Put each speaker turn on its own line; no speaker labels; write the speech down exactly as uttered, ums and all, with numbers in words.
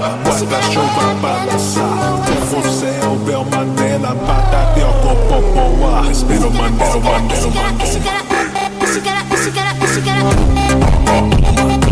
guarda-chuva balançar. Você é o Bel Mandela, Batatel, Popopoa. Respiro Mandela, Mandela, Mandela.